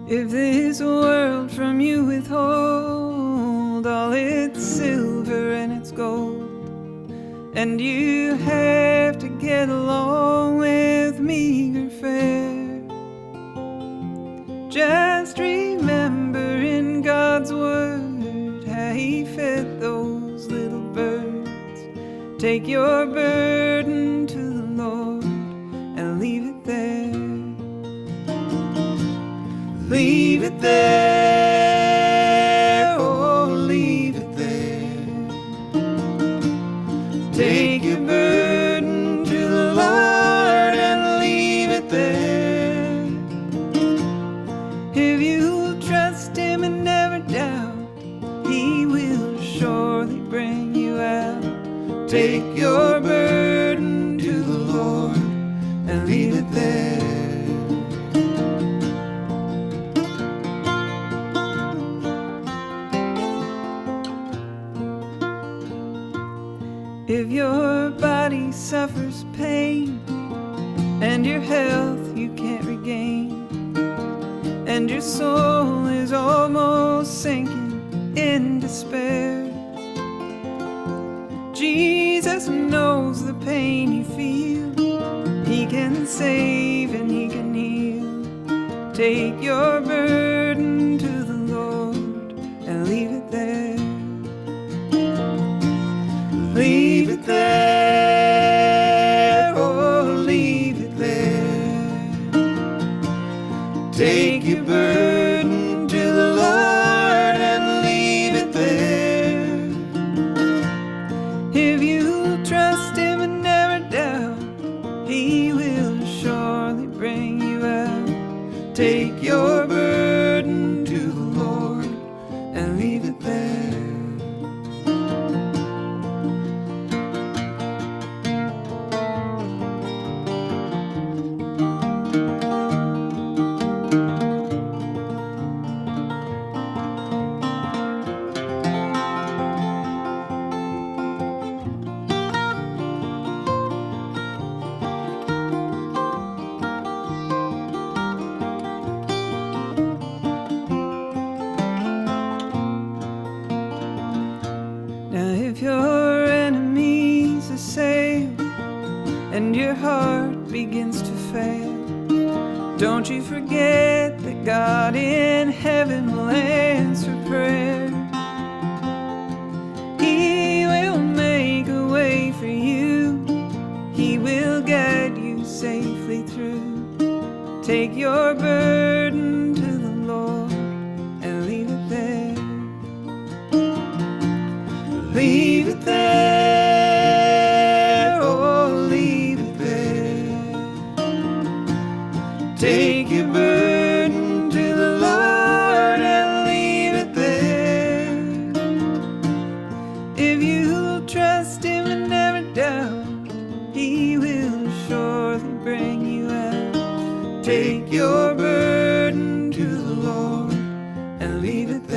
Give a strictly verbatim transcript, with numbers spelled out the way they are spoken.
If this world from you withhold all its silver and its gold, and you have to get along with meager fare, just remember in God's word how He fed those little birds. Take your burden to the Lord and leave it there. Leave it there, oh, leave it there. Take your burden to the Lord and leave it there. If you trust Him and never doubt, He will surely bring you out. Take your burden to the Lord and leave it there. If your body suffers pain and your health you can't regain, and your soul is almost sinking in despair, Jesus knows the pain you feel. He can save and He can heal. Take your burden to the Lord and leave it there. Leave it there, oh, leave it there. Take your burden to the Lord and leave it there. If you trust Him and never doubt, He will surely bring you out. Take your burden to the Lord and leave it there. Now if your enemies assail and your heart begins to fail, don't you forget that God in heaven will answer prayer. He will make a way for you. He will guide you safely through. Take your burden to the Lord and leave it there. Leave it there, oh, leave it there. Take your burden to the Lord and leave it there. If you'll trust Him and never doubt, He will surely bring you out. Take your burden to the Lord and leave it there.